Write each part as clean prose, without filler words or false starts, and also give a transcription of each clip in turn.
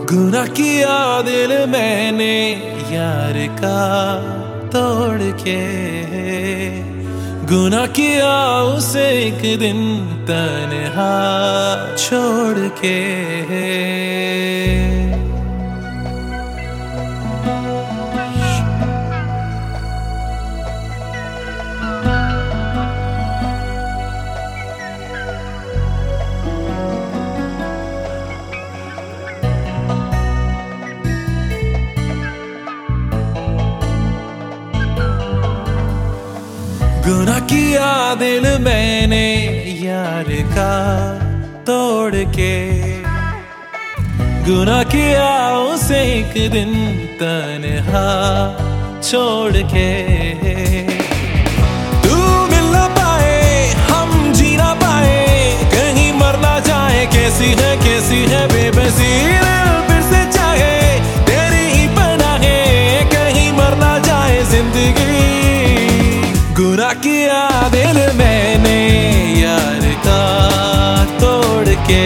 गुनाह किया दिल मैंने यार का तोड़ के, गुनाह किया उसे एक दिन तन्हा छोड़ के। गुनाह किया दिल मैंने यार का तोड़ के, गुनाह किया उसे एक दिन तन्हा छोड़ के। तू मिल ना पाए हम जी ना पाए, कहीं मर ना जाए, कैसी है बेबसी फिर से चाहे तेरी ही पनाहें, कहीं मर ना जाए जिंदगी। गुनाह किया दिल मैंने यार का तोड़ के।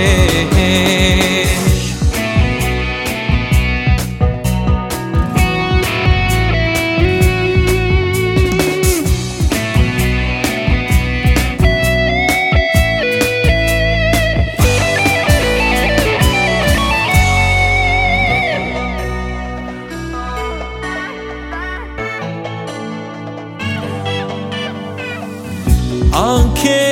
आंखें